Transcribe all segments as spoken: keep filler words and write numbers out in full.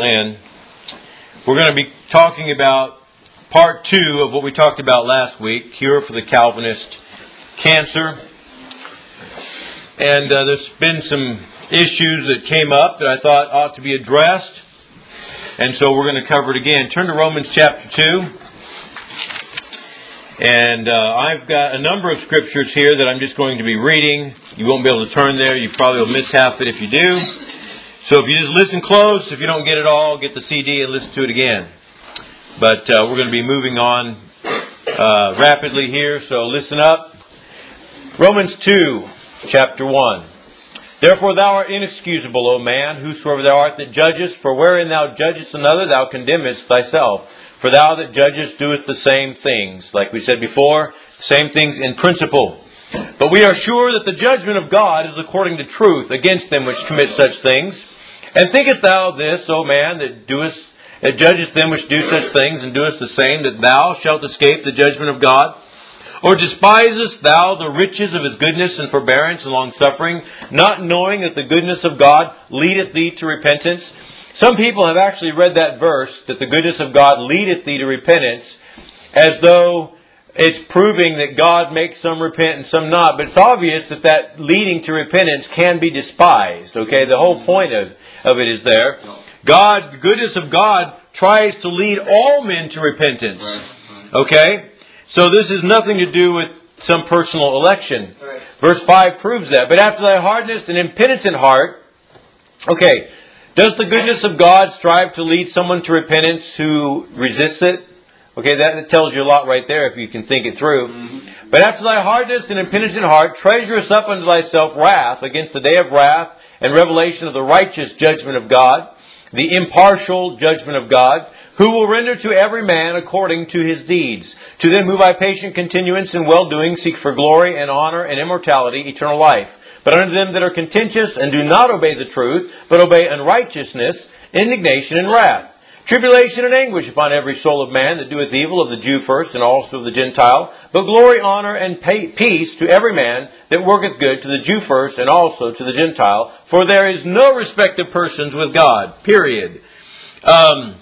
And we're going to be talking about part two of what we talked about last week, Cure for the Calvinist Cancer. And uh, there's been some issues that came up that I thought ought to be addressed. And so we're going to cover it again. Turn to Romans chapter two. And uh, I've got a number of scriptures here that I'm just going to be reading. You won't be able to turn there. You probably will miss half of it if you do. So if you just listen close, if you don't get it all, get the C D and listen to it again. But uh, we're going to be moving on uh, rapidly here, so listen up. Romans two, chapter one. Therefore thou art inexcusable, O man, whosoever thou art that judgest, for wherein thou judgest another, thou condemnest thyself. For thou that judgest doest the same things. Like we said before, same things in principle. But we are sure that the judgment of God is according to truth against them which commit such things. And thinkest thou this, O man, that doest, that judgest them which do such things, and doest the same, that thou shalt escape the judgment of God? Or despisest thou the riches of His goodness and forbearance and longsuffering, not knowing that the goodness of God leadeth thee to repentance? Some people have actually read that verse, that the goodness of God leadeth thee to repentance, as though it's proving that God makes some repent and some not. But it's obvious that that leading to repentance can be despised. Okay, the whole point of, of it is there. God, the goodness of God tries to lead all men to repentance. Okay? So this has nothing to do with some personal election. Verse five proves that. But after thy hardness and impenitent heart, okay, does the goodness of God strive to lead someone to repentance who resists it? Okay, that, that tells you a lot right there if you can think it through. Mm-hmm. But after thy hardness and impenitent heart, treasurest up unto thyself wrath against the day of wrath and revelation of the righteous judgment of God, the impartial judgment of God, who will render to every man according to his deeds. To them who by patient continuance in well-doing seek for glory and honor and immortality, eternal life. But unto them that are contentious and do not obey the truth, but obey unrighteousness, indignation and wrath. Tribulation and anguish upon every soul of man that doeth evil, of the Jew first and also of the Gentile. But glory, honor, and peace to every man that worketh good, to the Jew first and also to the Gentile. For there is no respect of persons with God. Period. Um,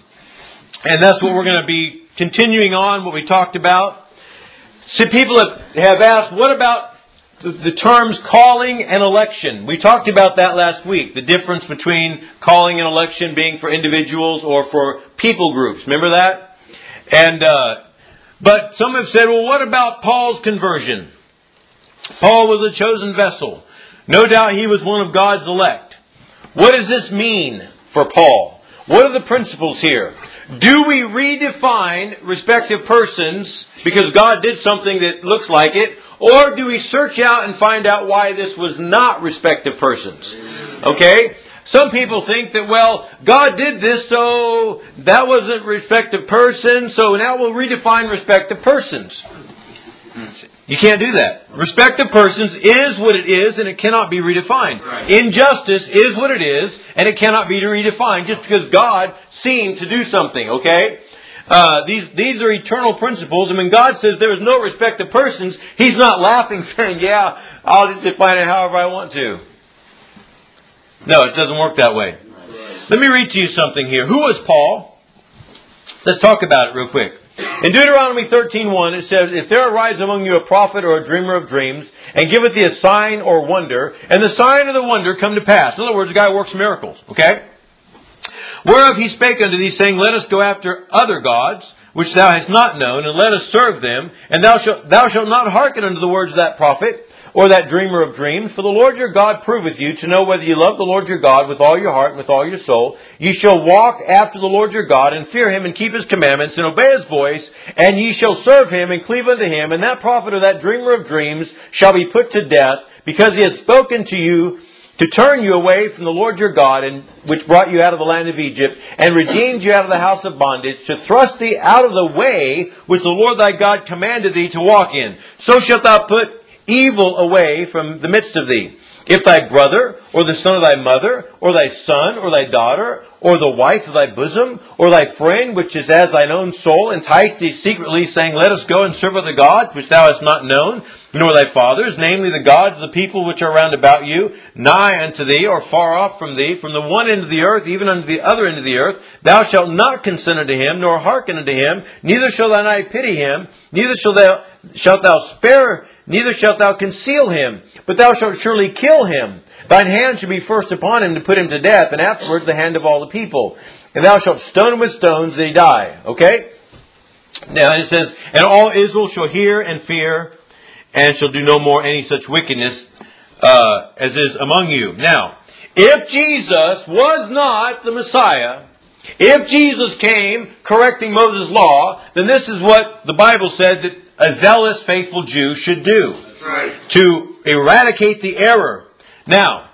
and that's what we're going to be continuing on, what we talked about. See, people have, have asked, what about the terms calling and election? We talked about that last week. The difference between calling and election being for individuals or for people groups. Remember that? And uh, but some have said, well, what about Paul's conversion? Paul was a chosen vessel. No doubt he was one of God's elect. What does this mean for Paul? What are the principles here? Do we redefine respective persons because God did something that looks like it? Or do we search out and find out why this was not respective persons? Okay? Some people think that, well, God did this, so that wasn't respective person, so now we'll redefine respective persons. You can't do that. Respective persons is what it is, and it cannot be redefined. Right. Injustice is what it is, and it cannot be redefined just because God seemed to do something, okay? Uh, these these are eternal principles, and when God says there is no respect of persons, He's not laughing saying, yeah, I'll just define it however I want to. No, it doesn't work that way. Let me read to you something here. Who was Paul? Let's talk about it real quick. In Deuteronomy thirteen one, it says, if there arise among you a prophet or a dreamer of dreams, and giveth thee a sign or wonder, and the sign or the wonder come to pass. In other words, the guy works miracles, okay? Whereof he spake unto thee, saying, let us go after other gods, which thou hast not known, and let us serve them. And thou shalt, thou shalt not hearken unto the words of that prophet, or that dreamer of dreams. For the Lord your God proveth you to know whether you love the Lord your God with all your heart and with all your soul. Ye shall walk after the Lord your God, and fear Him, and keep His commandments, and obey His voice. And ye shall serve Him, and cleave unto Him. And that prophet or that dreamer of dreams shall be put to death, because he has spoken to you to turn you away from the Lord your God, and which brought you out of the land of Egypt, and redeemed you out of the house of bondage, to thrust thee out of the way which the Lord thy God commanded thee to walk in. So shalt thou put evil away from the midst of thee. If thy brother, or the son of thy mother, or thy son, or thy daughter, or the wife of thy bosom, or thy friend, which is as thine own soul, entice thee secretly, saying, Let us go and serve other gods, which thou hast not known, nor thy fathers, namely the gods of the people which are round about you, nigh unto thee, or far off from thee, from the one end of the earth, even unto the other end of the earth, thou shalt not consent unto him, nor hearken unto him, neither shall thine eye pity him, neither shalt thou, shalt thou spare Neither shalt thou conceal him, but thou shalt surely kill him. Thine hand shall be first upon him to put him to death, and afterwards the hand of all the people. And thou shalt stone him with stones that he die. Okay? Now it says, And all Israel shall hear and fear, and shall do no more any such wickedness uh, as is among you. Now, if Jesus was not the Messiah, if Jesus came correcting Moses' law, then this is what the Bible said that a zealous, faithful Jew should do. That's right. To eradicate the error. Now,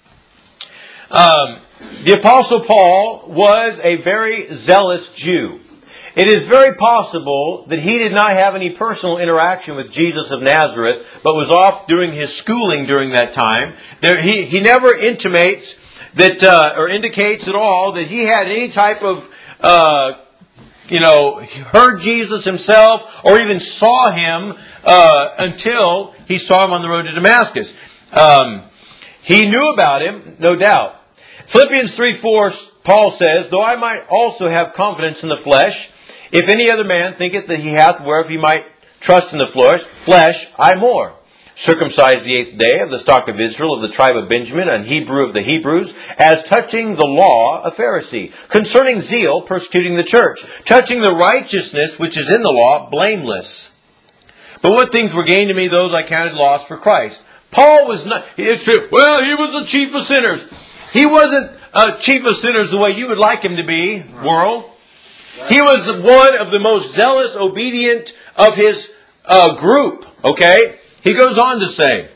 um, the Apostle Paul was a very zealous Jew. It is very possible that he did not have any personal interaction with Jesus of Nazareth, but was off doing his schooling during that time. There, he, he never intimates that, uh, or indicates at all that he had any type of uh you know, heard Jesus himself or even saw him uh, until he saw him on the road to Damascus. Um, he knew about him, no doubt. Philippians three four, Paul says, Though I might also have confidence in the flesh, if any other man thinketh that he hath whereof he might trust in the flesh, flesh, I more. Circumcised the eighth day, of the stock of Israel, of the tribe of Benjamin, an Hebrew of the Hebrews, as touching the law, a Pharisee, concerning zeal, persecuting the church, touching the righteousness which is in the law, blameless. But what things were gained to me, those I counted lost for Christ. Paul was not, it's true, well, he was the chief of sinners. He wasn't a chief of sinners the way you would like him to be, world. He was one of the most zealous, obedient of his uh, group, okay? He goes on to say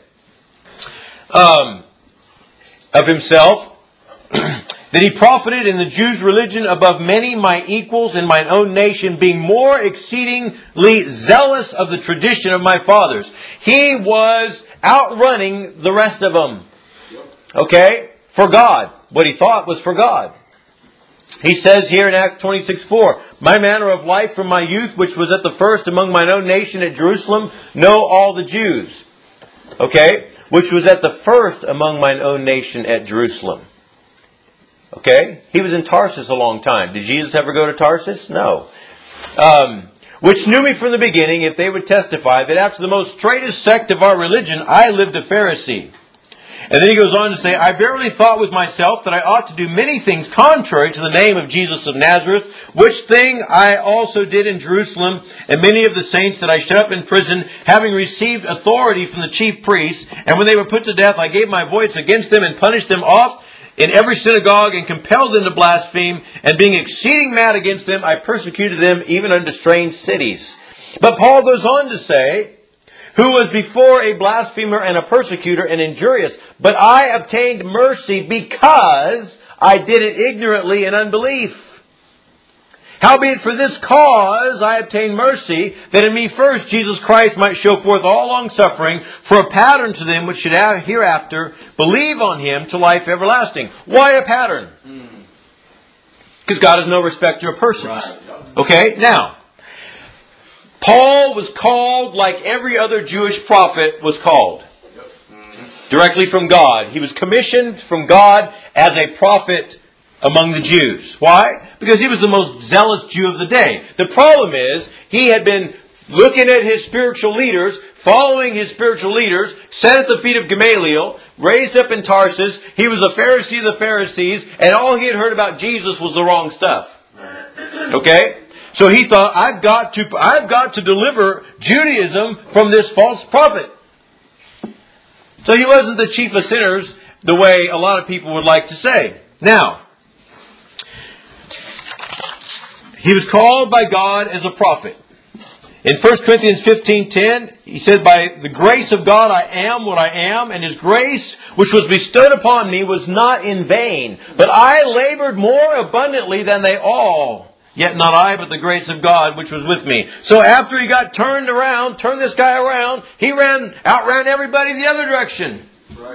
um, of himself that he profited in the Jews' religion above many my equals in mine own nation, being more exceedingly zealous of the tradition of my fathers. He was outrunning the rest of them. Okay? For God. What he thought was for God. He says here in Acts twenty-six four, My manner of life from my youth, which was at the first among mine own nation at Jerusalem, know all the Jews. Okay? Which was at the first among mine own nation at Jerusalem. Okay? He was in Tarsus a long time. Did Jesus ever go to Tarsus? No. Um, which knew me from the beginning, if they would testify, that after the most straightest sect of our religion, I lived a Pharisee. And then he goes on to say, I verily thought with myself that I ought to do many things contrary to the name of Jesus of Nazareth, which thing I also did in Jerusalem, and many of the saints that I shut up in prison, having received authority from the chief priests. And when they were put to death, I gave my voice against them and punished them oft in every synagogue and compelled them to blaspheme. And being exceeding mad against them, I persecuted them even unto strange cities. But Paul goes on to say, who was before a blasphemer and a persecutor and injurious, but I obtained mercy because I did it ignorantly in unbelief. Howbeit for this cause I obtained mercy, that in me first Jesus Christ might show forth all long suffering, for a pattern to them which should hereafter believe on him to life everlasting. Why a pattern? Because God is no respecter of persons. Okay, now, Paul was called like every other Jewish prophet was called. Directly from God. He was commissioned from God as a prophet among the Jews. Why? Because he was the most zealous Jew of the day. The problem is, he had been looking at his spiritual leaders, following his spiritual leaders, sat at the feet of Gamaliel, raised up in Tarsus. He was a Pharisee of the Pharisees, and all he had heard about Jesus was the wrong stuff. Okay? So he thought, I've got to, I've got to deliver Judaism from this false prophet. So he wasn't the chief of sinners the way a lot of people would like to say. Now, he was called by God as a prophet. In First Corinthians fifteen ten, he said, By the grace of God I am what I am, and His grace which was bestowed upon me was not in vain. But I labored more abundantly than they all. Yet not I, but the grace of God which was with me. So after he got turned around, turned this guy around, he ran, outran everybody the other direction. Right.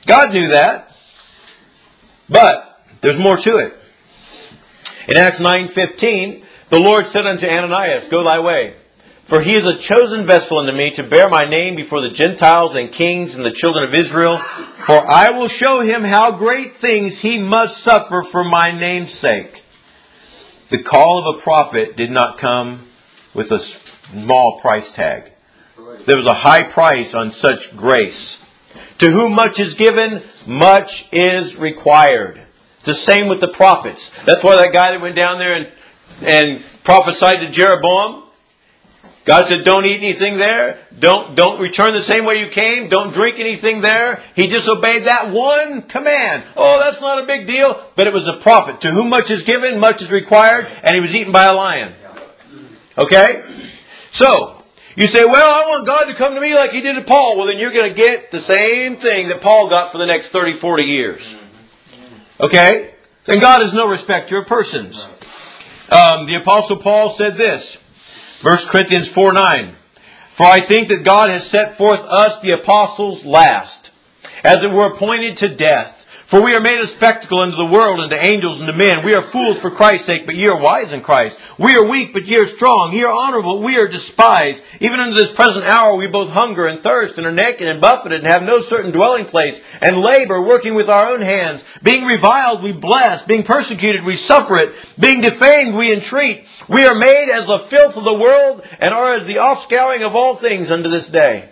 God knew that. But there's more to it. In Acts nine fifteen, the Lord said unto Ananias, Go thy way, for he is a chosen vessel unto me to bear my name before the Gentiles and kings and the children of Israel. For I will show him how great things he must suffer for my name's sake. The call of a prophet did not come with a small price tag. There was a high price on such grace. To whom much is given, much is required. It's the same with the prophets. That's why that guy that went down there and, and prophesied to Jeroboam, God said, don't eat anything there. Don't, don't return the same way you came. Don't drink anything there. He disobeyed that one command. Oh, that's not a big deal. But it was a prophet. To whom much is given, much is required. And he was eaten by a lion. Okay? So, you say, well, I want God to come to me like He did to Paul. Well, then you're going to get the same thing that Paul got for the next thirty, forty years. Okay? And God is no respecter of persons. Um, the Apostle Paul said this. First Corinthians four nine. For I think that God has set forth us, the apostles, last, as it were appointed to death. For we are made a spectacle unto the world, and to angels, and to men. We are fools for Christ's sake, but ye are wise in Christ. We are weak, but ye are strong. Ye are honorable, we are despised. Even unto this present hour we both hunger and thirst, and are naked and buffeted, and have no certain dwelling place, and labor, working with our own hands. Being reviled, we bless. Being persecuted, we suffer it. Being defamed, we entreat. We are made as the filth of the world, and are as the offscouring of all things unto this day.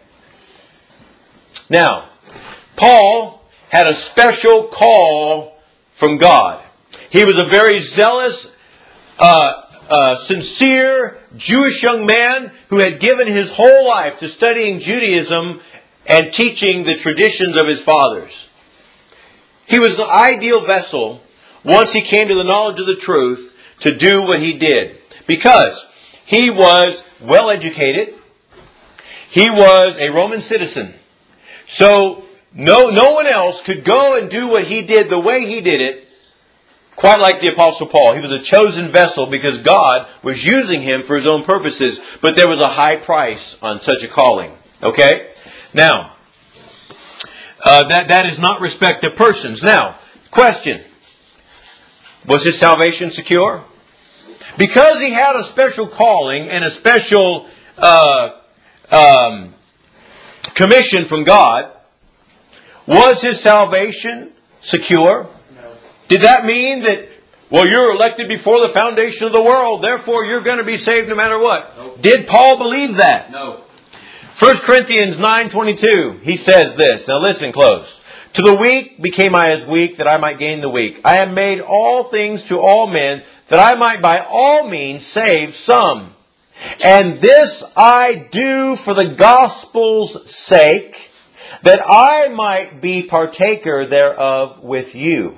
Now, Paul had a special call from God. He was a very zealous, uh, uh, sincere Jewish young man who had given his whole life to studying Judaism and teaching the traditions of his fathers. He was the ideal vessel, once he came to the knowledge of the truth, to do what he did. Because he was well educated. He was a Roman citizen. So, No, no one else could go and do what he did the way he did it, quite like the Apostle Paul. He was a chosen vessel because God was using him for His own purposes. But there was a high price on such a calling. Okay? Now, uh, that, that is not respect of persons. Now, question. Was his salvation secure? Because he had a special calling and a special uh, um, commission from God, was his salvation secure? No. Did that mean that, well, you're elected before the foundation of the world, therefore you're going to be saved no matter what? Nope. Did Paul believe that? No. First Corinthians nine twenty-two, he says this. Now listen close. To the weak became I as weak, that I might gain the weak. I am made all things to all men, that I might by all means save some. And this I do for the gospel's sake, that I might be partaker thereof with you.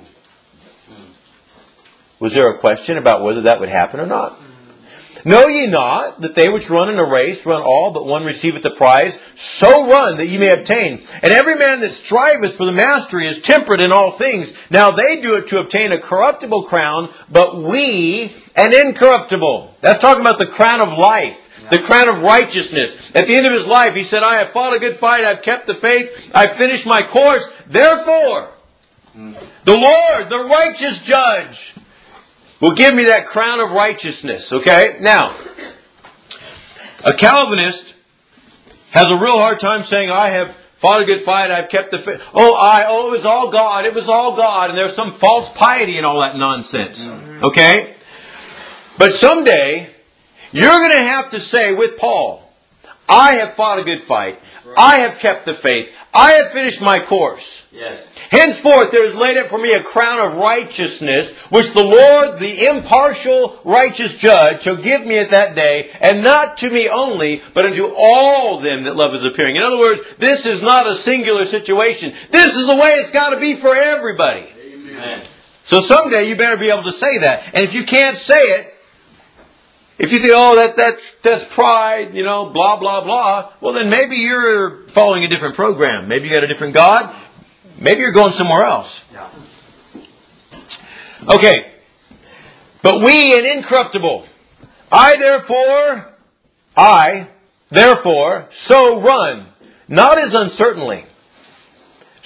Was there a question about whether that would happen or not? Know ye not that they which run in a race run all, but one receiveth the prize? So run that ye may obtain. And every man that striveth for the mastery is temperate in all things. Now they do it to obtain a corruptible crown, but we an incorruptible. That's talking about the crown of life. The crown of righteousness. At the end of his life, he said, I have fought a good fight, I've kept the faith, I've finished my course. Therefore, the Lord, the righteous judge, will give me that crown of righteousness. Okay? Now, a Calvinist has a real hard time saying, I have fought a good fight, I've kept the faith. Oh, I, oh, it was all God, it was all God. And there's some false piety and all that nonsense. Okay? But someday, you're going to have to say with Paul, I have fought a good fight. I have kept the faith. I have finished my course. Yes. Henceforth there is laid up for me a crown of righteousness, which the Lord, the impartial righteous judge, shall give me at that day, and not to me only, but unto all them that love His appearing. In other words, this is not a singular situation. This is the way it's got to be for everybody. Amen. So someday you better be able to say that. And if you can't say it, if you think, oh, that, that, that's pride, you know, blah, blah, blah, well, then maybe you're following a different program. Maybe you got a different God. Maybe you're going somewhere else. Okay. But we an incorruptible. I therefore, I therefore so run, not as uncertainly.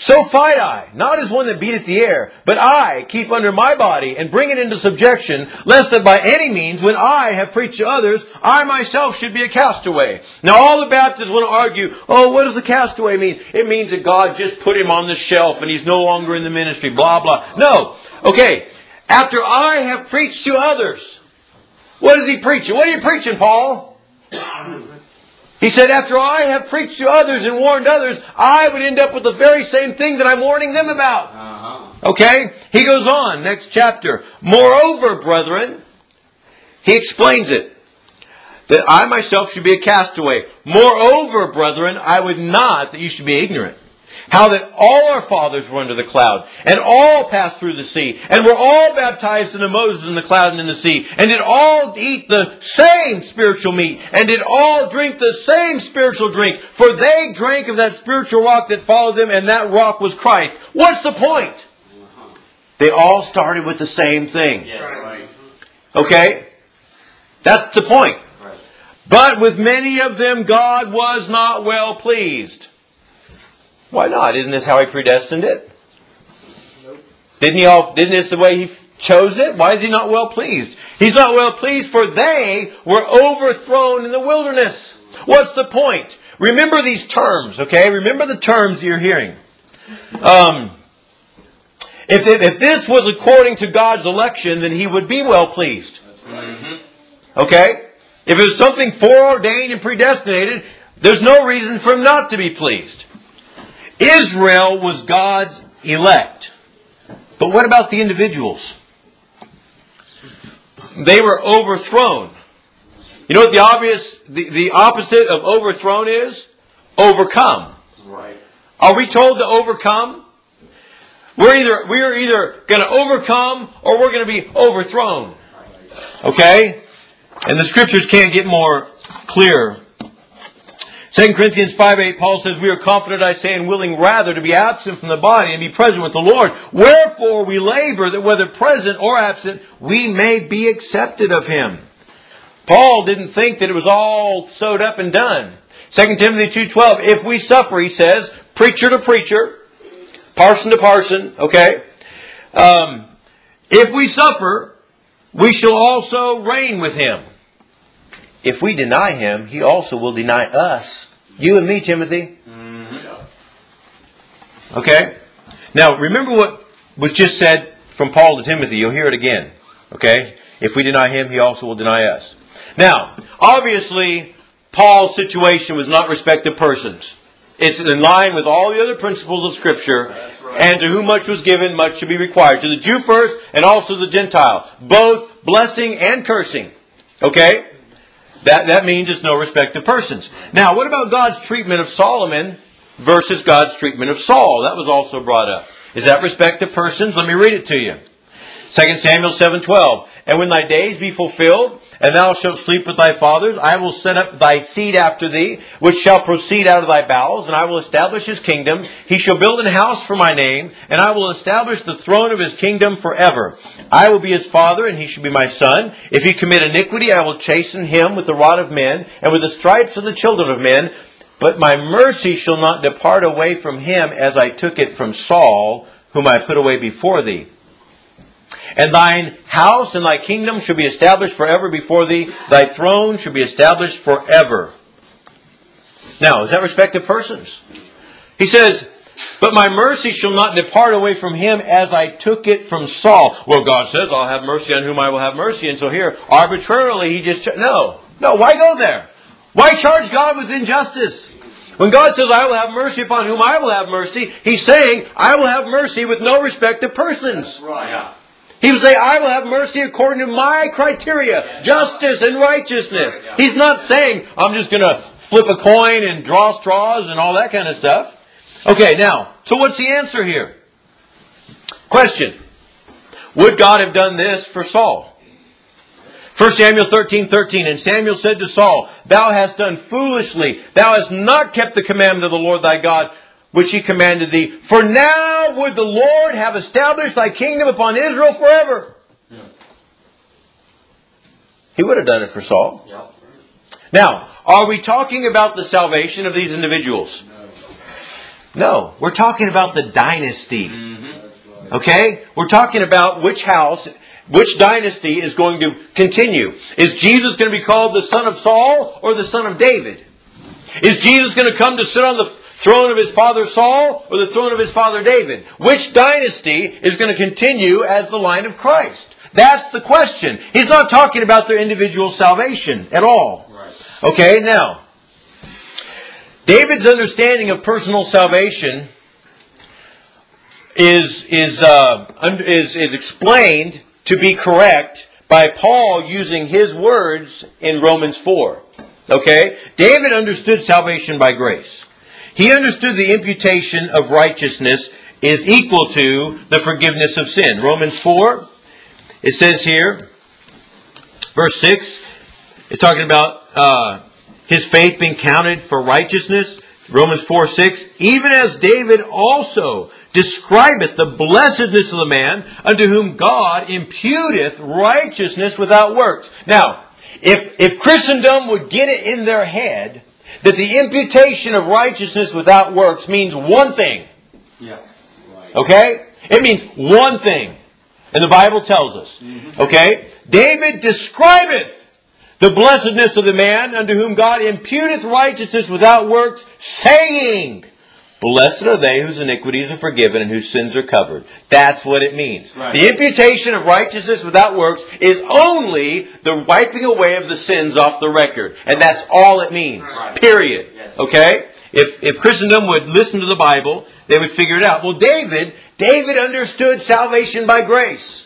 So fight I, not as one that beateth the air, but I keep under my body and bring it into subjection, lest that by any means, when I have preached to others, I myself should be a castaway. Now all the Baptists want to argue, oh, what does a castaway mean? It means that God just put him on the shelf and he's no longer in the ministry, blah, blah. No. Okay. After I have preached to others. What is he preaching? What are you preaching, Paul? He said, after I have preached to others and warned others, I would end up with the very same thing that I'm warning them about. Uh-huh. Okay? He goes on, next chapter. Moreover, brethren, he explains it, that I myself should be a castaway. Moreover, brethren, I would not that you should be ignorant. How that all our fathers were under the cloud, and all passed through the sea, and were all baptized into Moses in the cloud and in the sea, and did all eat the same spiritual meat, and did all drink the same spiritual drink, for they drank of that spiritual rock that followed them, and that rock was Christ. What's the point? They all started with the same thing. Yes. Okay? That's the point. But with many of them God was not well pleased. Why not? Isn't this how He predestined it? Nope. Didn't He all, didn't this the way He chose it? Why is He not well pleased? He's not well pleased for they were overthrown in the wilderness. What's the point? Remember these terms, okay? Remember the terms you're hearing. Um, if, if, if this was according to God's election, then He would be well pleased. Okay? If it was something foreordained and predestinated, there's no reason for Him not to be pleased. Israel was God's elect. But what about the individuals? They were overthrown. You know what the obvious, the, the opposite of overthrown is? Overcome. Right. Are we told to overcome? We're either, we're either going to overcome or we're going to be overthrown. Okay? And the scriptures can't get more clear. Second Corinthians five eight, Paul says, we are confident, I say, and willing rather to be absent from the body and be present with the Lord. Wherefore we labor that whether present or absent, we may be accepted of Him. Paul didn't think that it was all sewed up and done. Second Timothy two twelve, if we suffer, he says, preacher to preacher, parson to parson, okay? Um, if we suffer, we shall also reign with Him. If we deny Him, He also will deny us. You and me, Timothy. Mm-hmm. Okay? Now, remember what was just said from Paul to Timothy. You'll hear it again. Okay? If we deny Him, He also will deny us. Now, obviously, Paul's situation was not respect of persons. It's in line with all the other principles of Scripture. Right. And to whom much was given, much should be required. To the Jew first, and also the Gentile. Both blessing and cursing. Okay? That, that means it's no respect of persons. Now, what about God's treatment of Solomon versus God's treatment of Saul? That was also brought up. Is that respect of persons? Let me read it to you. Second Samuel seven twelve. And when thy days be fulfilled, and thou shalt sleep with thy fathers, I will set up thy seed after thee, which shall proceed out of thy bowels, and I will establish his kingdom. He shall build an house for my name, and I will establish the throne of his kingdom forever. I will be his father, and he shall be my son. If he commit iniquity, I will chasten him with the rod of men, and with the stripes of the children of men. But my mercy shall not depart away from him, as I took it from Saul, whom I put away before thee. And thine house and thy kingdom shall be established forever before thee. Thy throne shall be established forever. Now, is that respect of persons? He says, but my mercy shall not depart away from him as I took it from Saul. Well, God says, I'll have mercy on whom I will have mercy. And so here, arbitrarily, he just... No. No, why go there? Why charge God with injustice? When God says, I will have mercy upon whom I will have mercy, He's saying, I will have mercy with no respect of persons. That's right. Yeah. He would say, I will have mercy according to my criteria, justice and righteousness. He's not saying, I'm just going to flip a coin and draw straws and all that kind of stuff. Okay, now, so what's the answer here? Question. Would God have done this for Saul? First Samuel thirteen thirteen, and Samuel said to Saul, thou hast done foolishly. Thou hast not kept the commandment of the Lord thy God, which He commanded thee. For now would the Lord have established thy kingdom upon Israel forever. Yeah. He would have done it for Saul. Yeah. Now, are we talking about the salvation of these individuals? No, we're talking about the dynasty. Okay? We're talking about which house, which dynasty is going to continue. Is Jesus going to be called the son of Saul or the son of David? Is Jesus going to come to sit on the throne of his father Saul or the throne of his father David? Which dynasty is going to continue as the line of Christ? That's the question. He's not talking about their individual salvation at all. Okay, now, David's understanding of personal salvation is is uh, is is explained to be correct by Paul using his words in Romans four. Okay? David understood salvation by grace. He understood the imputation of righteousness is equal to the forgiveness of sin. Romans four, it says here, verse six, it's talking about uh, his faith being counted for righteousness. Romans four six, even as David also describeth the blessedness of the man unto whom God imputeth righteousness without works. Now, if, if Christendom would get it in their head that the imputation of righteousness without works means one thing. Yeah. Right. Okay? It means one thing. And the Bible tells us. Okay? David describeth the blessedness of the man unto whom God imputeth righteousness without works, saying, blessed are they whose iniquities are forgiven and whose sins are covered. That's what it means. Right. The imputation of righteousness without works is only the wiping away of the sins off the record. And that's all it means. Right. Period. Yes. Okay? If, if Christendom would listen to the Bible, they would figure it out. Well, David, David understood salvation by grace.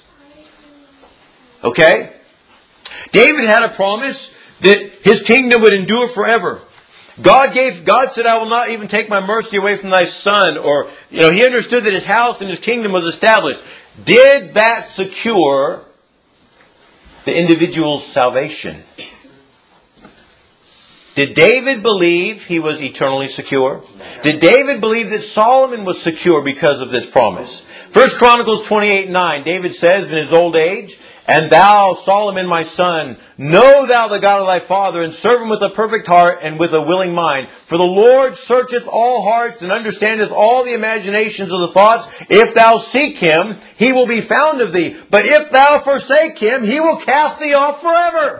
Okay? David had a promise that his kingdom would endure forever. God gave, God said, I will not even take my mercy away from thy son. Or, you know, he understood that his house and his kingdom was established. Did that secure the individual's salvation? Did David believe he was eternally secure? Did David believe that Solomon was secure because of this promise? First Chronicles twenty-eight nine, David says in his old age, and thou, Solomon my son, know thou the God of thy father, and serve him with a perfect heart and with a willing mind. For the Lord searcheth all hearts, and understandeth all the imaginations of the thoughts. If thou seek him, he will be found of thee. But if thou forsake him, he will cast thee off forever.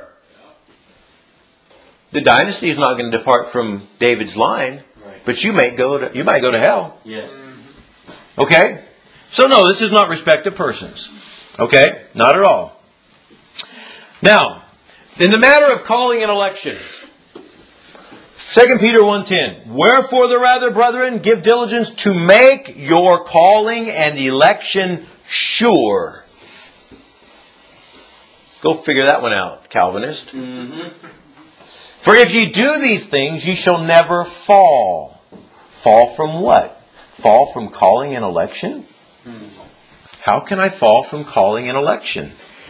The dynasty is not going to depart from David's line, but you may go to, you might go to hell. Yes. Okay? So no, this is not respect of persons. Okay? Not at all. Now, in the matter of calling an election, Second Peter one ten, wherefore the rather, brethren, give diligence to make your calling and election sure. Go figure that one out, Calvinist. Mm-hmm. For if ye do these things, ye shall never fall. Fall from what? Fall from calling an election? How can I fall from calling an election?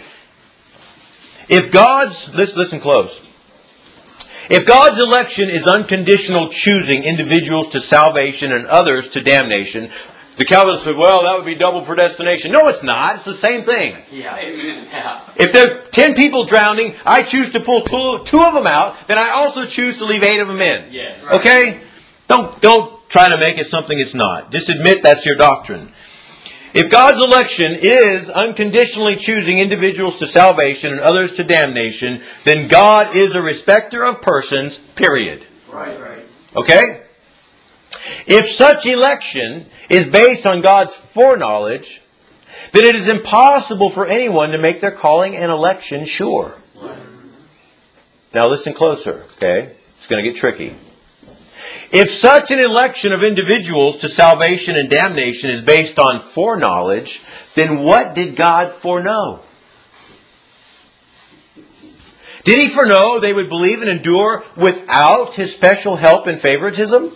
If God's, listen, listen close. If God's election is unconditional choosing individuals to salvation and others to damnation, the Calvinists said, well, that would be double predestination. No, it's not. It's the same thing. Yeah. Amen. Yeah. If there are ten people drowning, I choose to pull two, two of them out, then I also choose to leave eight of them in. Yes. Right. Okay? Don't, don't try to make it something it's not. Just admit that's your doctrine. If God's election is unconditionally choosing individuals to salvation and others to damnation, then God is a respecter of persons, period. Right, right. Okay? If such election is based on God's foreknowledge, then it is impossible for anyone to make their calling and election sure. Right. Now listen closer, okay? It's going to get tricky. If such an election of individuals to salvation and damnation is based on foreknowledge, then what did God foreknow? Did He foreknow they would believe and endure without His special help and favoritism?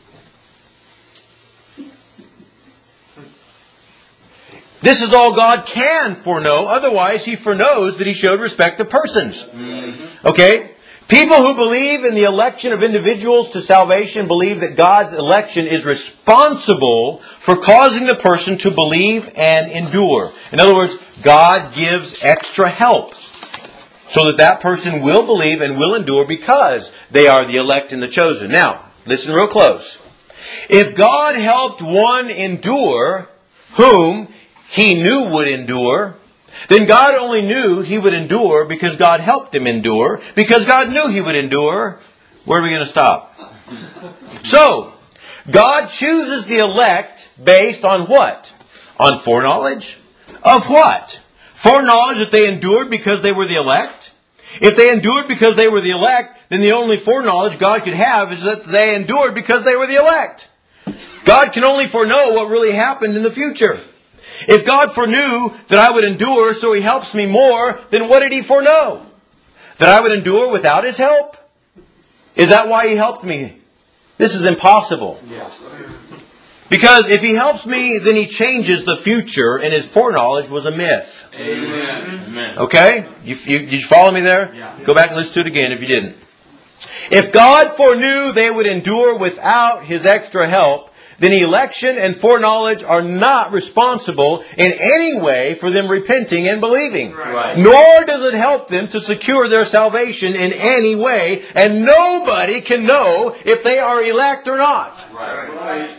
This is all God can foreknow. Otherwise, He foreknows that He showed respect to persons. Okay? People who believe in the election of individuals to salvation believe that God's election is responsible for causing the person to believe and endure. In other words, God gives extra help so that that person will believe and will endure because they are the elect and the chosen. Now, listen real close. If God helped one endure, whom He knew would endure, then God only knew he would endure because God helped him endure. Because God knew he would endure, where are we going to stop? So, God chooses the elect based on what? On foreknowledge? Of what? Foreknowledge that they endured because they were the elect? If they endured because they were the elect, then the only foreknowledge God could have is that they endured because they were the elect. God can only foreknow what really happened in the future. If God foreknew that I would endure so He helps me more, then what did He foreknow? That I would endure without His help? Is that why He helped me? This is impossible. Yeah. Because if He helps me, then He changes the future, and His foreknowledge was a myth. Amen. Amen. Okay? You, you, did you follow me there? Yeah. Go back and listen to it again if you didn't. If God foreknew they would endure without His extra help, then election and foreknowledge are not responsible in any way for them repenting and believing. Right. Nor does it help them to secure their salvation in any way, and nobody can know if they are elect or not. Right. Right.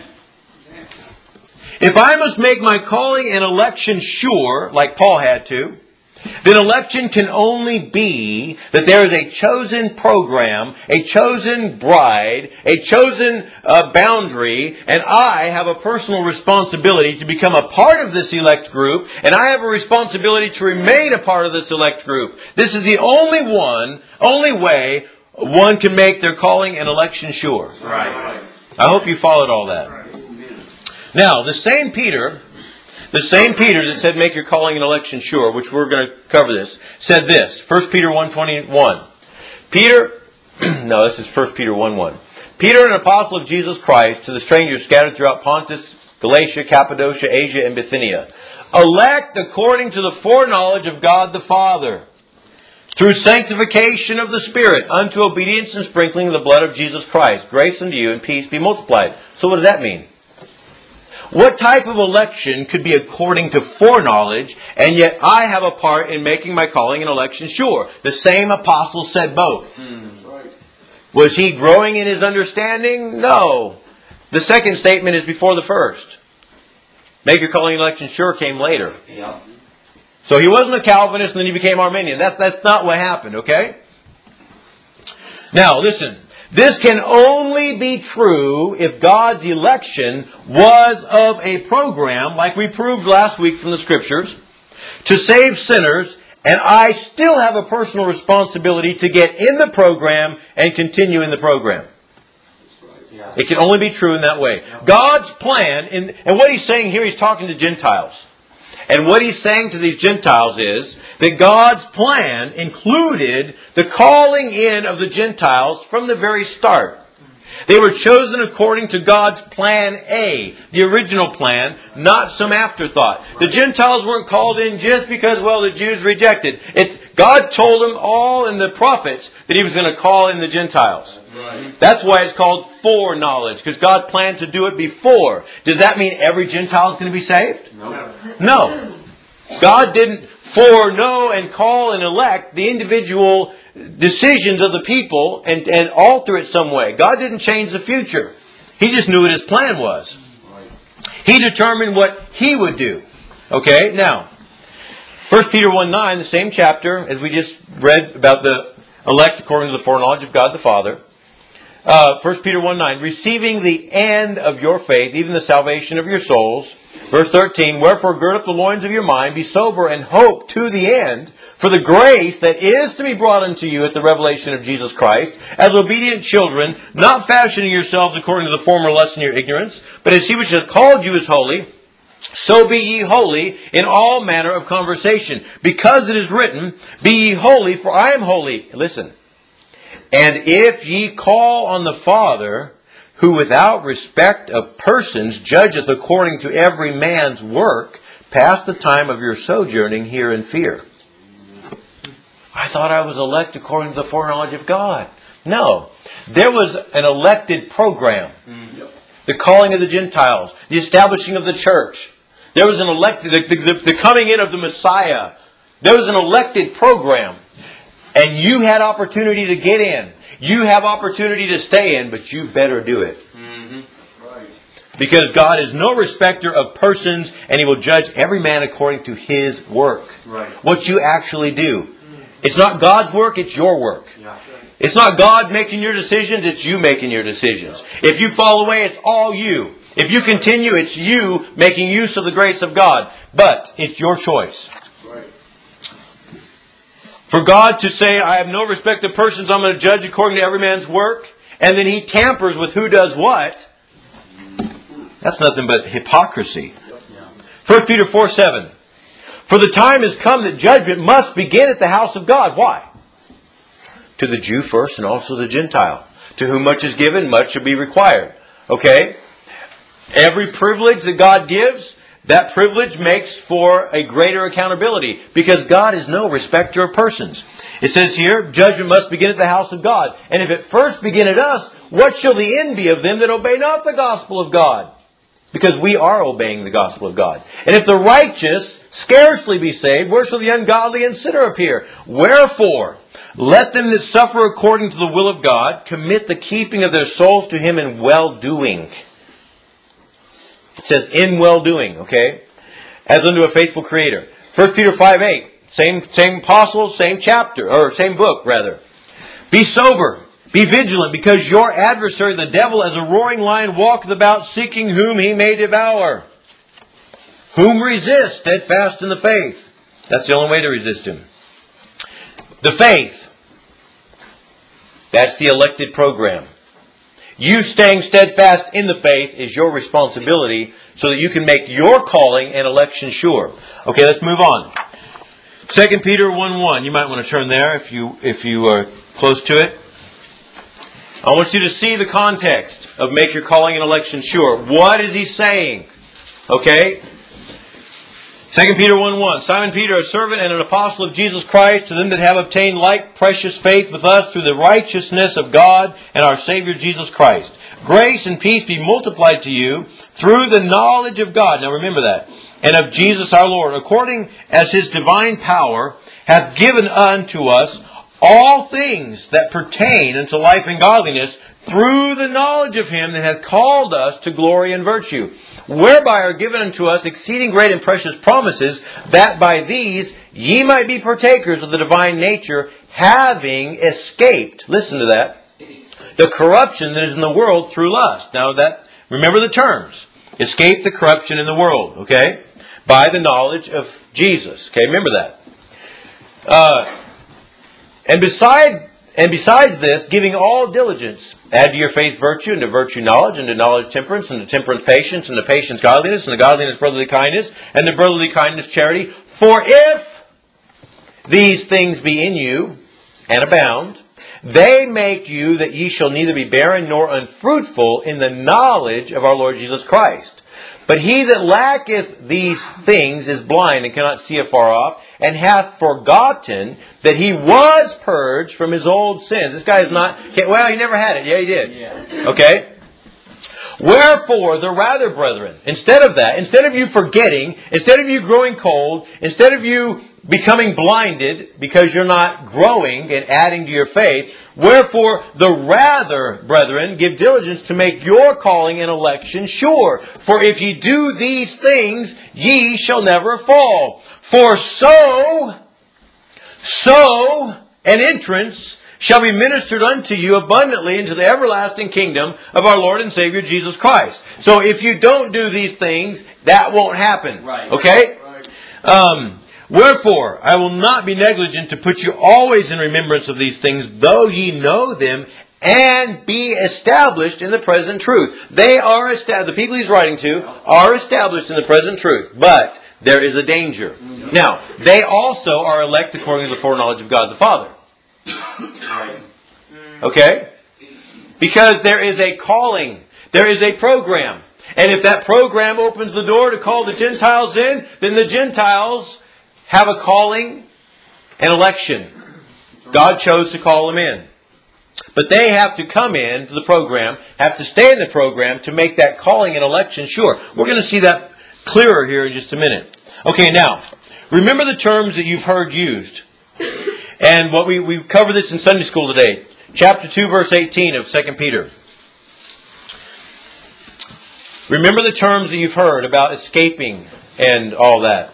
If I must make my calling and election sure, like Paul had to, then election can only be that there is a chosen program, a chosen bride, a chosen uh, boundary, and I have a personal responsibility to become a part of this elect group, and I have a responsibility to remain a part of this elect group. This is the only one, only way one can make their calling and election sure. Right. I hope you followed all that. Now, the same Peter... The same Peter that said, make your calling and election sure, which we're going to cover this, said this, First Peter one twenty-one. Peter, no, this is First Peter one one. Peter, an apostle of Jesus Christ, to the strangers scattered throughout Pontus, Galatia, Cappadocia, Asia, and Bithynia, elect according to the foreknowledge of God the Father, through sanctification of the Spirit, unto obedience and sprinkling of the blood of Jesus Christ. Grace unto you and peace be multiplied. So what does that mean? What type of election could be according to foreknowledge, and yet I have a part in making my calling and election sure? The same apostle said both. Mm. Right. Was he growing in his understanding? No. The second statement is before the first. Make your calling and election sure came later. Yeah. So he wasn't a Calvinist and then he became Arminian. That's, that's not what happened, okay? Now, listen. This can only be true if God's election was of a program, like we proved last week from the Scriptures, to save sinners, and I still have a personal responsibility to get in the program and continue in the program. It can only be true in that way. God's plan, in, and what He's saying here, He's talking to Gentiles. And what He's saying to these Gentiles is that God's plan included the calling in of the Gentiles from the very start. They were chosen according to God's plan A, the original plan, not some afterthought. The Gentiles weren't called in just because, well, the Jews rejected. It's, God told them all in the prophets that He was going to call in the Gentiles. Right. That's why it's called foreknowledge, because God planned to do it before. Does that mean every Gentile is going to be saved? No. No. God didn't foreknow and call and elect the individual decisions of the people and, and alter it some way. God didn't change the future. He just knew what His plan was. He determined what He would do. Okay, now, First Peter one nine, the same chapter as we just read about the elect according to the foreknowledge of God the Father. Uh, First Peter one nine, receiving the end of your faith, even the salvation of your souls. Verse thirteen, wherefore gird up the loins of your mind, be sober, and hope to the end for the grace that is to be brought unto you at the revelation of Jesus Christ, as obedient children, not fashioning yourselves according to the former lust in your ignorance, but as He which hath called you is holy, so be ye holy in all manner of conversation, because it is written, be ye holy, for I am holy. Listen. And if ye call on the Father, who without respect of persons judgeth according to every man's work, pass the time of your sojourning here in fear. I thought I was elect according to the foreknowledge of God. No. There was an elected program. The calling of the Gentiles. The establishing of the church. There was an elected, the, the, the coming in of the Messiah. There was an elected program. And you had opportunity to get in. You have opportunity to stay in, but you better do it. Mm-hmm. Because God is no respecter of persons, and He will judge every man according to his work. Right. What you actually do. It's not God's work, it's your work. Yeah. It's not God making your decisions, it's you making your decisions. If you fall away, it's all you. If you continue, it's you making use of the grace of God. But it's your choice. Right. For God to say, I have no respect of persons, I'm going to judge according to every man's work, and then He tampers with who does what, that's nothing but hypocrisy. First Peter four seven. For the time has come that judgment must begin at the house of God. Why? To the Jew first and also the Gentile. To whom much is given, much shall be required. Okay? Every privilege that God gives, that privilege makes for a greater accountability. Because God is no respecter of persons. It says here, judgment must begin at the house of God. And if it first begin at us, what shall the end be of them that obey not the gospel of God? Because we are obeying the gospel of God. And if the righteous scarcely be saved, where shall the ungodly and sinner appear? Wherefore, let them that suffer according to the will of God commit the keeping of their souls to Him in well-doing. It says in well-doing, okay? As unto a faithful Creator. First Peter five eight. Same, same apostle, same chapter, or same book, rather. Be sober. Be vigilant, because your adversary, the devil, as a roaring lion, walketh about, seeking whom he may devour. Whom resist, steadfast in the faith. That's the only way to resist him. The faith. That's the elected program. You staying steadfast in the faith is your responsibility, so that you can make your calling and election sure. Okay, let's move on. Second Peter one one. You might want to turn there if you if you are close to it. I want you to see the context of make your calling and election sure. What is he saying? Okay? Second Peter one one. Simon Peter, a servant and an apostle of Jesus Christ, to them that have obtained like precious faith with us through the righteousness of God and our Savior Jesus Christ. Grace and peace be multiplied to you through the knowledge of God. Now remember that. And of Jesus our Lord, according as His divine power hath given unto us all things that pertain unto life and godliness, through the knowledge of Him that hath called us to glory and virtue, whereby are given unto us exceeding great and precious promises, that by these ye might be partakers of the divine nature, having escaped, listen to that, the corruption that is in the world through lust. Now that, remember the terms. Escape the corruption in the world, okay? By the knowledge of Jesus. Okay, remember that. Uh... And beside, and besides this, giving all diligence, add to your faith virtue, and to virtue knowledge, and to knowledge temperance, and to temperance patience, and to patience godliness, and to godliness brotherly kindness, and to brotherly kindness charity. For if these things be in you, and abound, they make you that ye shall neither be barren nor unfruitful in the knowledge of our Lord Jesus Christ. But he that lacketh these things is blind and cannot see afar off, and hath forgotten that he was purged from his old sins. This guy is not, well, he never had it. Yeah, he did. Yeah. Okay? Wherefore, the rather, brethren, instead of that, instead of you forgetting, instead of you growing cold, instead of you becoming blinded because you're not growing and adding to your faith, wherefore, the rather, brethren, give diligence to make your calling and election sure. For if ye do these things, ye shall never fall. For so, so, an entrance shall be ministered unto you abundantly into the everlasting kingdom of our Lord and Savior Jesus Christ. So if you don't do these things, that won't happen. Right. Okay? Right. Um, Wherefore, I will not be negligent to put you always in remembrance of these things, though ye know them, and be established in the present truth. They are established, the people he's writing to are established in the present truth, but there is a danger. Now, they also are elect according to the foreknowledge of God the Father. Okay? Because there is a calling, there is a program. And if that program opens the door to call the Gentiles in, then the Gentiles have a calling and election. God chose to call them in. But they have to come in to the program, have to stay in the program to make that calling and election sure. We're going to see that clearer here in just a minute. Okay, now, remember the terms that you've heard used. And what we, we covered this in Sunday school today. Chapter two, verse eighteen of Second Peter. Remember the terms that you've heard about escaping and all that.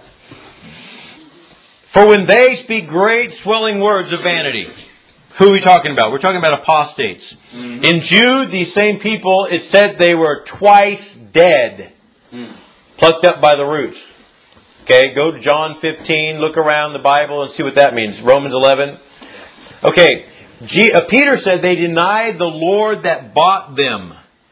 For when they speak great swelling words of vanity. Who are we talking about? We're talking about apostates. Mm-hmm. In Jude, these same people, it said they were twice dead. Mm. Plucked up by the roots. Okay, go to John fifteen, look around the Bible and see what that means. Romans eleven. Okay, G- uh, Peter said they denied the Lord that bought them.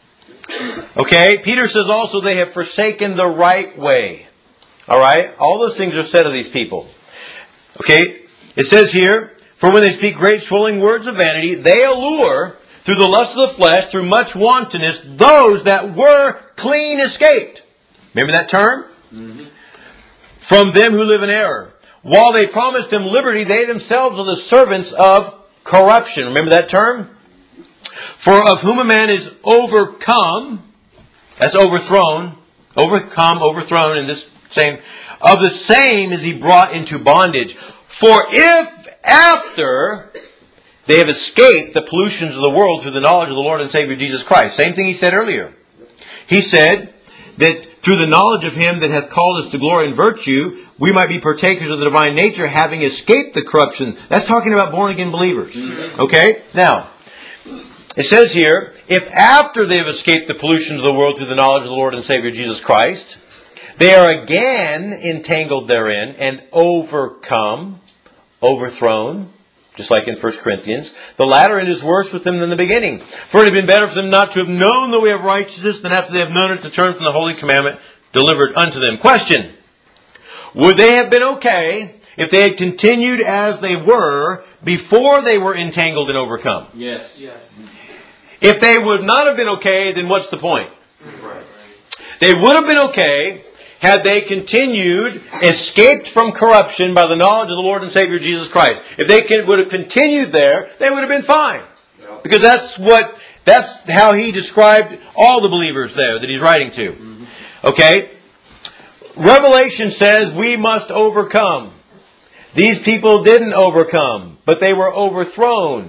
Okay, Peter says also they have forsaken the right way. Alright, all those things are said of these people. Okay, it says here, for when they speak great swelling words of vanity, they allure, through the lust of the flesh, through much wantonness, those that were clean escaped. Remember that term? Mm-hmm. From them who live in error. While they promised them liberty, they themselves are the servants of corruption. Remember that term? For of whom a man is overcome, that's overthrown, overcome, overthrown in this same, of the same is he brought into bondage. For if after they have escaped the pollutions of the world through the knowledge of the Lord and Savior Jesus Christ. Same thing he said earlier. He said that through the knowledge of Him that hath called us to glory and virtue, we might be partakers of the divine nature, having escaped the corruption. That's talking about born again believers. Okay? Now, it says here, if after they have escaped the pollutions of the world through the knowledge of the Lord and Savior Jesus Christ, they are again entangled therein and overcome, overthrown, just like in First Corinthians, the latter end is worse with them than the beginning. For it had been better for them not to have known the way of righteousness than after they have known it to turn from the holy commandment delivered unto them. Question. Would they have been okay if they had continued as they were before they were entangled and overcome? Yes. Yes. If they would not have been okay, then what's the point? Right. They would have been okay had they continued, escaped from corruption by the knowledge of the Lord and Savior Jesus Christ. If they can, would have continued there, they would have been fine. Because that's what, that's how he described all the believers there that he's writing to. Okay? Revelation says we must overcome. These people didn't overcome, but they were overthrown.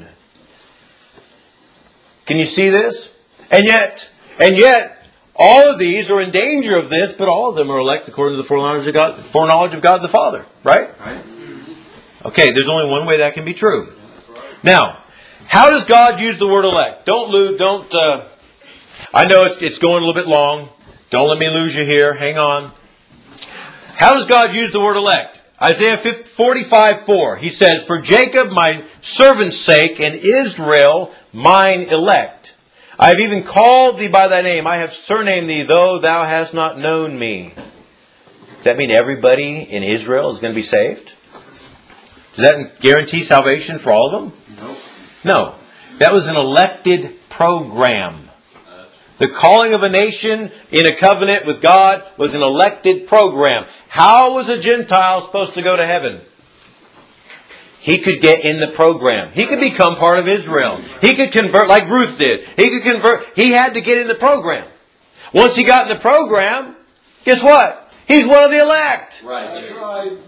Can you see this? And yet, and yet, all of these are in danger of this, but all of them are elect according to the foreknowledge of God, foreknowledge of God the Father. Right? Right. Okay, there's only one way that can be true. Now, how does God use the word elect? Don't lose, don't, uh, I know it's, it's going a little bit long. Don't let me lose you here. Hang on. How does God use the word elect? Isaiah forty-five four. He says, for Jacob my servant's sake, and Israel mine elect. I have even called thee by thy name. I have surnamed thee, though thou hast not known me. Does that mean everybody in Israel is going to be saved? Does that guarantee salvation for all of them? No. No. That was an elected program. The calling of a nation in a covenant with God was an elected program. How was a Gentile supposed to go to heaven? He could get in the program. He could become part of Israel. He could convert like Ruth did. He could convert. He had to get in the program. Once he got in the program, guess what? He's one of the elect. Right.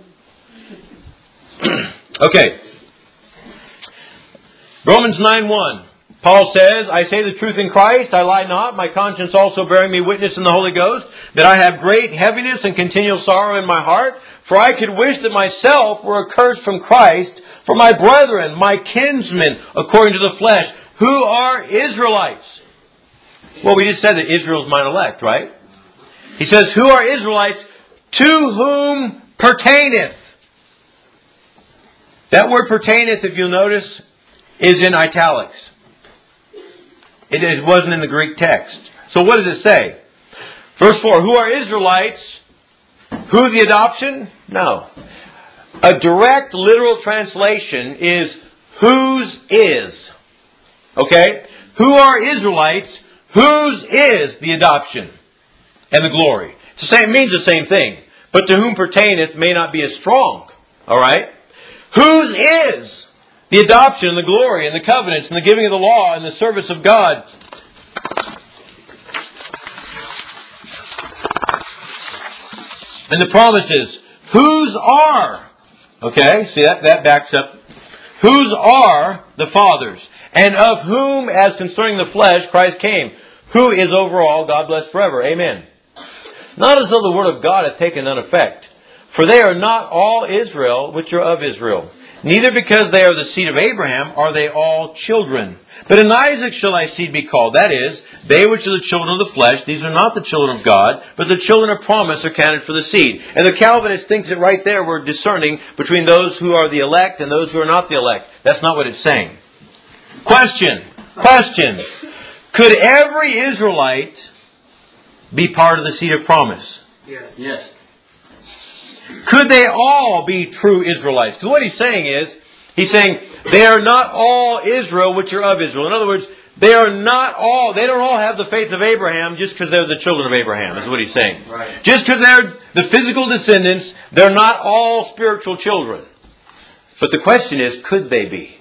Okay. Romans nine one. Paul says, I say the truth in Christ, I lie not, my conscience also bearing me witness in the Holy Ghost, that I have great heaviness and continual sorrow in my heart, for I could wish that myself were accursed from Christ, for my brethren, my kinsmen, according to the flesh, who are Israelites. Well, we just said that Israel is mine elect, right? He says, who are Israelites, to whom pertaineth. That word pertaineth, if you'll notice, is in italics. It wasn't in the Greek text. So what does it say? Verse four, who are Israelites? Who the adoption? No. A direct literal translation is whose is. Okay? Who are Israelites? Whose is the adoption and the glory? It's the same, it means the same thing. But to whom pertaineth may not be as strong. Alright? Whose is the adoption and the glory and the covenants and the giving of the law and the service of God. And the promises. Whose are, okay, see that, that backs up. Whose are the fathers, and of whom, as concerning the flesh, Christ came. who is over all, God bless forever. Amen. Not as though the word of God hath taken none effect. For they are not all Israel which are of Israel. Neither because they are the seed of Abraham are they all children. But in Isaac shall thy seed be called. That is, they which are the children of the flesh, these are not the children of God, but the children of promise are counted for the seed. And the Calvinist thinks that right there we're discerning between those who are the elect and those who are not the elect. That's not what it's saying. Question. Question. Could every Israelite be part of the seed of promise? Yes. Yes. Could they all be true Israelites? Because what he's saying is, he's saying, they are not all Israel which are of Israel. In other words, they are not all, they don't all have the faith of Abraham just because they're the children of Abraham, is what he's saying. Right. Just because they're the physical descendants, they're not all spiritual children. But the question is, could they be?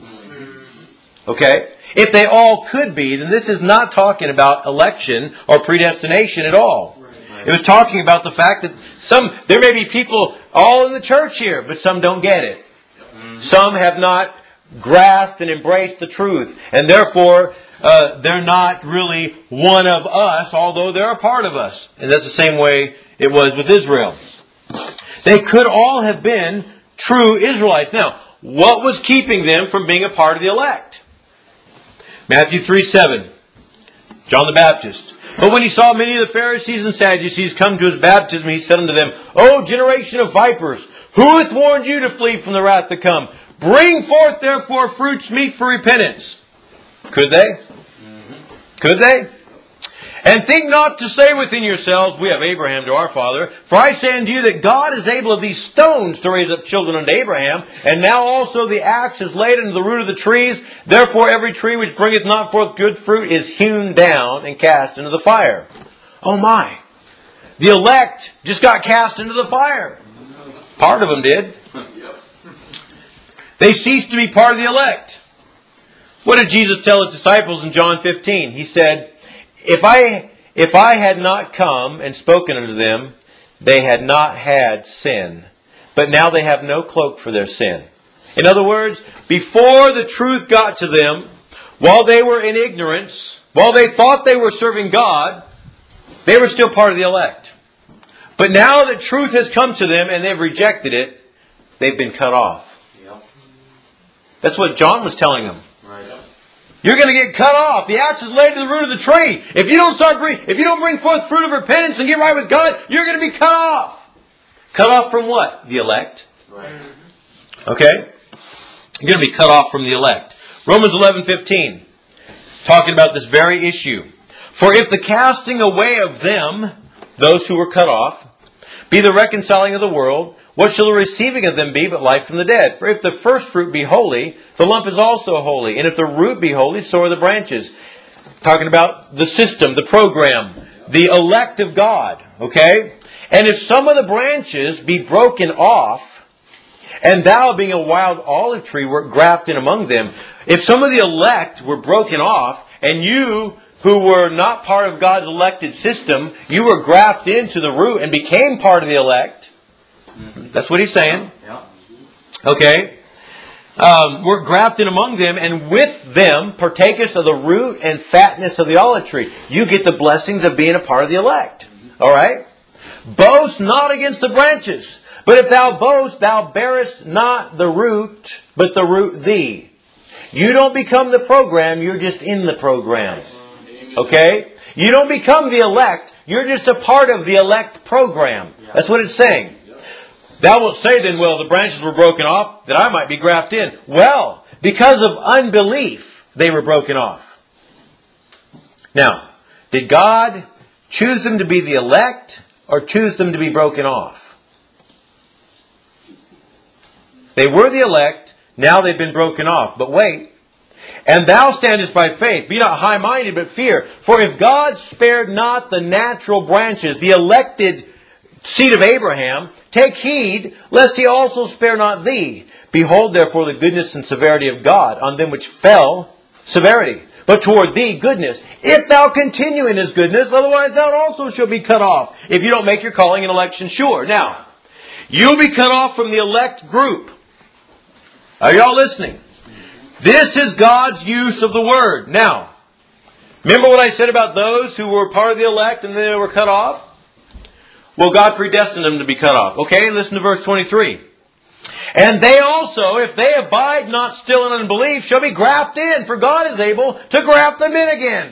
Okay? If they all could be, then this is not talking about election or predestination at all. It was talking about the fact that some, there may be people all in the church here, but some don't get it. Some have not grasped and embraced the truth. And therefore, uh, they're not really one of us, although they're a part of us. And that's the same way it was with Israel. They could all have been true Israelites. Now, what was keeping them from being a part of the elect? Matthew three seven. John the Baptist. But when he saw many of the Pharisees and Sadducees come to his baptism, he said unto them, O generation of vipers, who hath warned you to flee from the wrath to come? Bring forth therefore fruits meet for repentance. Could they? Mm-hmm. Could they? And think not to say within yourselves, we have Abraham to our father. For I say unto you that God is able of these stones to raise up children unto Abraham. And now also the axe is laid unto the root of the trees. Therefore every tree which bringeth not forth good fruit is hewn down and cast into the fire. Oh my. The elect just got cast into the fire. Part of them did. They ceased to be part of the elect. What did Jesus tell his disciples in John fifteen? He said, If I if I had not come and spoken unto them, they had not had sin. But now they have no cloak for their sin. In other words, before the truth got to them, while they were in ignorance, while they thought they were serving God, they were still part of the elect. But now that truth has come to them and they've rejected it, they've been cut off. Yep. That's what John was telling them. Right. You're going to get cut off. The axe is laid to the root of the tree. If you don't start bring, if you don't bring forth fruit of repentance and get right with God, you're going to be cut off. Cut off from what? The elect. Right. Okay? You're going to be cut off from the elect. Romans eleven fifteen, talking about this very issue. For if the casting away of them, those who were cut off, be the reconciling of the world, what shall the receiving of them be but life from the dead? For if the first fruit be holy, the lump is also holy. And if the root be holy, so are the branches. Talking about the system, the program, the elect of God. Okay? And if some of the branches be broken off, and thou being a wild olive tree wert grafted among them. If some of the elect were broken off, and you who were not part of God's elected system, you were grafted into the root and became part of the elect. That's what he's saying. Okay. Um, we're grafted among them, and with them partakest of the root and fatness of the olive tree. You get the blessings of being a part of the elect. All right? Boast not against the branches. But if thou boast, thou bearest not the root, but the root thee. You don't become the program, you're just in the program. Okay? You don't become the elect, you're just a part of the elect program. That's what it's saying. Thou wilt say then, well, the branches were broken off, that I might be grafted in. Well, because of unbelief, they were broken off. Now, did God choose them to be the elect, or choose them to be broken off? They were the elect, now they've been broken off. But wait. And thou standest by faith. Be not high-minded, but fear. For if God spared not the natural branches, the elected seed of Abraham, take heed, lest he also spare not thee. Behold, therefore, the goodness and severity of God on them which fell, severity. But toward thee, goodness. If thou continue in his goodness, otherwise thou also shalt be cut off, if you don't make your calling and election sure. Now, you'll be cut off from the elect group. Are y'all listening? This is God's use of the word. Now, Remember what I said about those who were part of the elect and then they were cut off? Well, God predestined them to be cut off. Okay, listen to verse twenty-three. And they also, if they abide not still in unbelief, shall be grafted in, for God is able to graft them in again.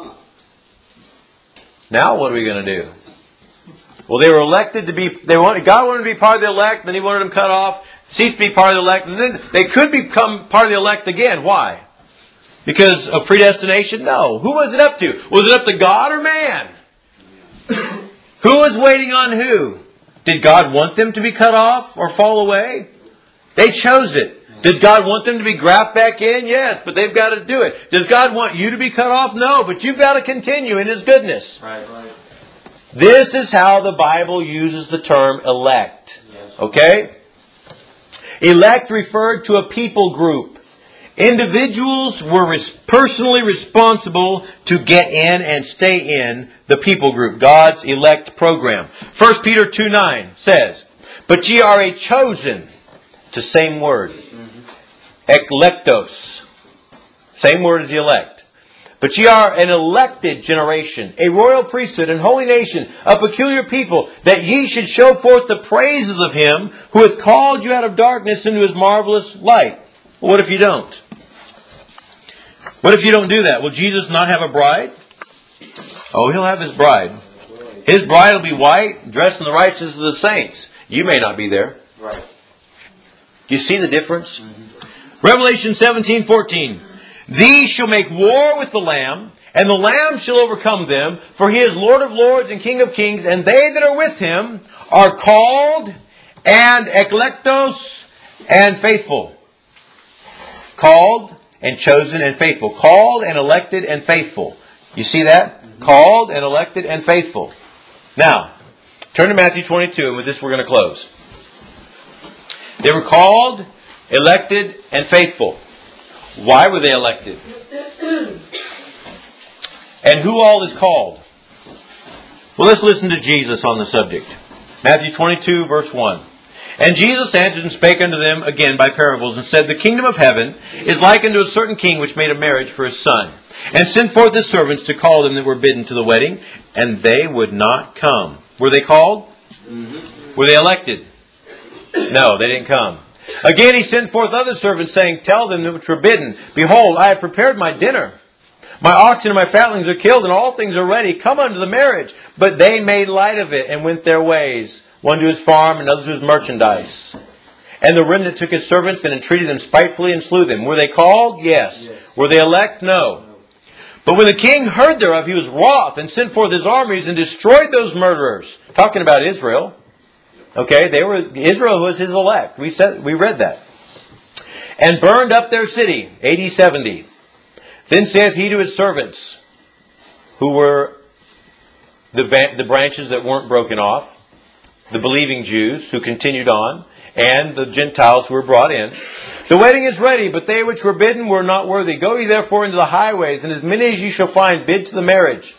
Now what are we going to do? Well, they were elected to be, they wanted, God wanted to be part of the elect, then He wanted them cut off, cease to be part of the elect, and then they could become part of the elect again. Why? Because of predestination? No. Who was it up to? Was it up to God or man? Who was waiting on who? Did God want them to be cut off or fall away? They chose it. Did God want them to be grafted back in? Yes, but they've got to do it. Does God want you to be cut off? No, but you've got to continue in His goodness. Right, right. This is how the Bible uses the term elect. Okay? Elect referred to a people group. Individuals were res- personally responsible to get in and stay in the people group, God's elect program. First Peter two nine says, but ye are a chosen, it's the same word, eklectos, same word as the elect. But ye are an elected generation, a royal priesthood and holy nation, a peculiar people, that ye should show forth the praises of Him who hath called you out of darkness into His marvelous light. Well, what if you don't? What if you don't do that? Will Jesus not have a bride? Oh, He'll have His bride. His bride will be white, dressed in the righteousness of the saints. You may not be there. Right. Do you see the difference? Mm-hmm. Revelation seventeen fourteen. These shall make war with the Lamb, and the Lamb shall overcome them, for He is Lord of lords and King of kings, and they that are with Him are called and eklectos and faithful. Called and chosen and faithful. Called and elected and faithful. You see that? Mm-hmm. Called and elected and faithful. Now, turn to Matthew twenty-two, and with this we're going to close. They were called, elected, and faithful. Why were they elected? And who all is called? Well, let's listen to Jesus on the subject. Matthew twenty-two, verse one. And Jesus answered and spake unto them again by parables, and said, the kingdom of heaven is like unto a certain king which made a marriage for his son, and sent forth his servants to call them that were bidden to the wedding, and they would not come. Were they called? Mm-hmm. Were they elected? No, they didn't come. Again he sent forth other servants, saying, tell them that which were bidden, behold, I have prepared my dinner. My oxen and my fatlings are killed, and all things are ready. Come unto the marriage. But they made light of it, and went their ways, one to his farm, and other to his merchandise. And the remnant took his servants, and entreated them spitefully, and slew them. Were they called? Yes. yes. Were they elect? No. no. But when the king heard thereof, he was wroth, and sent forth his armies, and destroyed those murderers. Talking about Israel. Okay, they were Israel was his elect. We said we read that. And burned up their city, A D seventy. Then saith he to his servants, who were the the branches that weren't broken off, the believing Jews who continued on, and the Gentiles who were brought in, the wedding is ready, but they which were bidden were not worthy. Go ye therefore into the highways, and as many as ye shall find, bid to the marriage.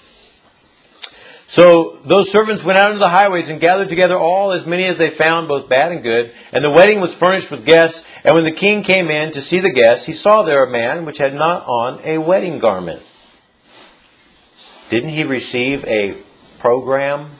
So those servants went out into the highways and gathered together all as many as they found, both bad and good. And the wedding was furnished with guests. And when the king came in to see the guests, he saw there a man which had not on a wedding garment. Didn't he receive a program?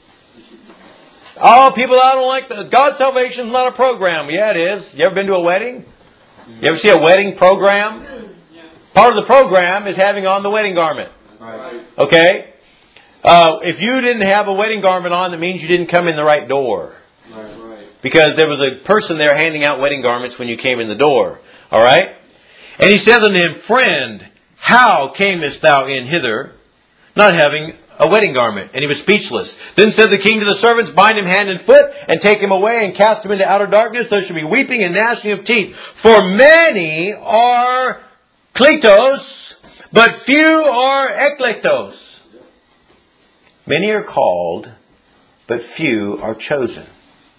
Oh, people, I don't like that. God's salvation is not a program. Yeah, it is. You ever been to a wedding? You ever see a wedding program? Part of the program is having on the wedding garment. Okay? Uh, if you didn't have a wedding garment on, that means you didn't come in the right door. Right, right. Because there was a person there handing out wedding garments when you came in the door. Alright? And he said unto him, friend, how camest thou in hither, not having a wedding garment? And he was speechless. Then said the king to the servants, bind him hand and foot, and take him away, and cast him into outer darkness. There shall be weeping and gnashing of teeth. For many are kletos, but few are eklectos. Many are called, but few are chosen.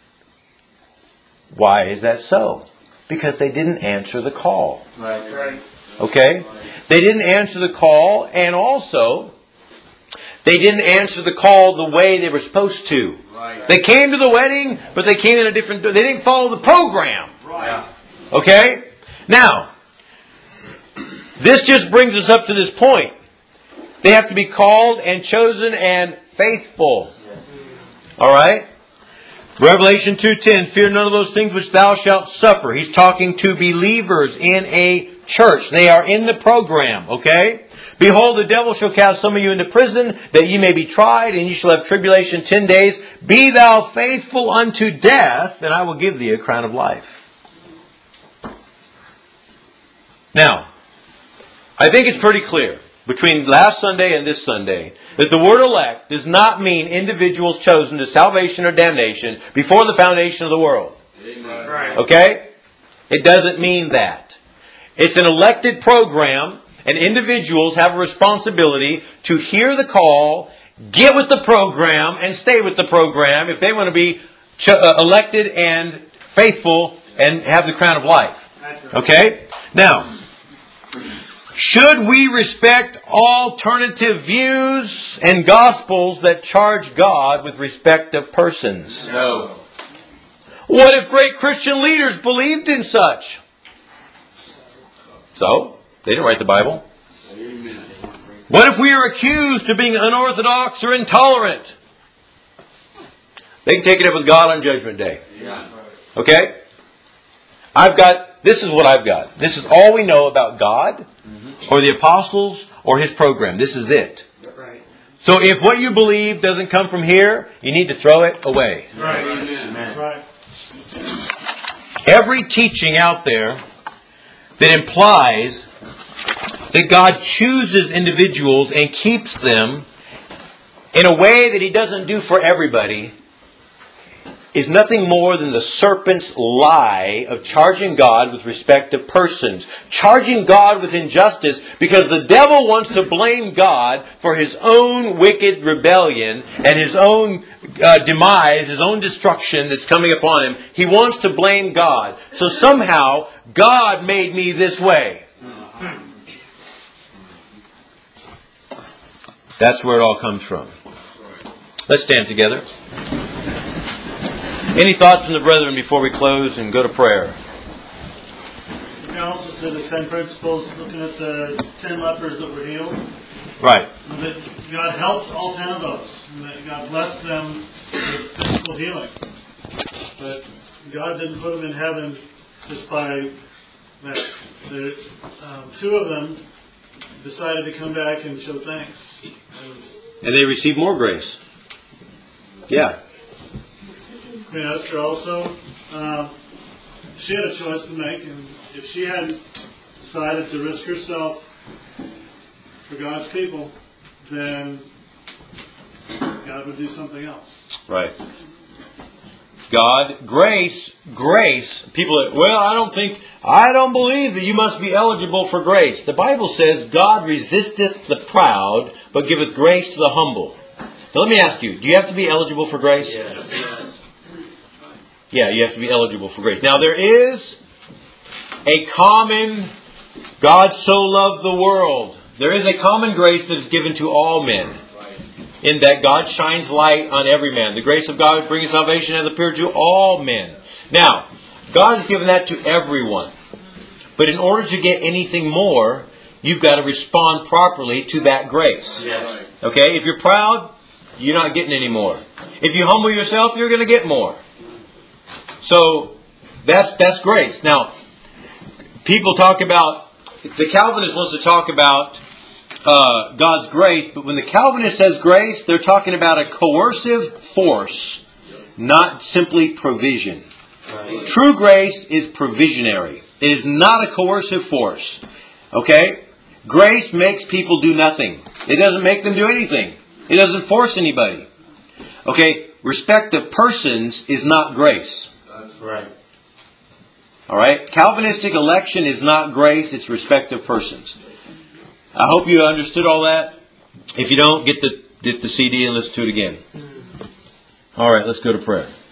Why is that so? Because they didn't answer the call. Right, right. Okay? They didn't answer the call, and also, they didn't answer the call the way they were supposed to. Right. They came to the wedding, but they came in a different... They didn't follow the program. Right. Okay? Now, this just brings us up to this point. They have to be called and chosen and faithful. All right? Revelation two ten, fear none of those things which thou shalt suffer. He's talking to believers in a church. They are in the program, okay? Behold, the devil shall cast some of you into prison, that ye may be tried, and ye shall have tribulation ten days. Be thou faithful unto death, and I will give thee a crown of life. Now, I think it's pretty clear between last Sunday and this Sunday that the word elect does not mean individuals chosen to salvation or damnation before the foundation of the world. Amen. Okay? It doesn't mean that. It's an elected program, and individuals have a responsibility to hear the call, get with the program, and stay with the program if they want to be ch- uh, elected and faithful and have the crown of life. Okay? Now, should we respect alternative views and gospels that charge God with respect of persons? No. What if great Christian leaders believed in such? So, they didn't write the Bible. Amen. What if we are accused of being unorthodox or intolerant? They can take it up with God on Judgment Day. Yeah. Okay? I've got, this is what I've got. This is all we know about God, or the apostles, or His program. This is it. Right. So if what you believe doesn't come from here, you need to throw it away. Right. Amen. Right. Every teaching out there that implies that God chooses individuals and keeps them in a way that He doesn't do for everybody is nothing more than the serpent's lie of charging God with respect to persons. Charging God with injustice because the devil wants to blame God for his own wicked rebellion and his own uh, demise, his own destruction that's coming upon him. He wants to blame God. So somehow, God made me this way. That's where it all comes from. Let's stand together. Any thoughts from the brethren before we close and go to prayer? You can also say the same principles looking at the ten lepers that were healed. Right. That God helped all ten of those. And that God blessed them with physical healing. But God didn't put them in heaven just by that. The, um, two of them decided to come back and show thanks. And they received more grace. Yeah. Queen Esther also, uh, she had a choice to make, and if she hadn't decided to risk herself for God's people, then God would do something else. Right. God, grace, grace, people, well, I don't think, I don't believe that you must be eligible for grace. The Bible says, God resisteth the proud, but giveth grace to the humble. Now let me ask you, do you have to be eligible for grace? Yes. Yes. Yeah, you have to be eligible for grace. Now there is a common, God so loved the world. There is a common grace that is given to all men. In that God shines light on every man. The grace of God bringing salvation has appeared to all men. Now, God has given that to everyone. But in order to get anything more, you've got to respond properly to that grace. Yes. Okay? If you're proud, you're not getting any more. If you humble yourself, you're going to get more. So, that's that's grace. Now, people talk about, the Calvinist wants to talk about uh, God's grace, but when the Calvinist says grace, they're talking about a coercive force, not simply provision. Right. True grace is provisionary. It is not a coercive force. Okay? Grace makes people do nothing. It doesn't make them do anything. It doesn't force anybody. Okay? Respect of persons is not grace. That's right. Alright? Calvinistic election is not grace, it's respect of persons. I hope you understood all that. If you don't, get the, get the C D and listen to it again. Alright, let's go to prayer.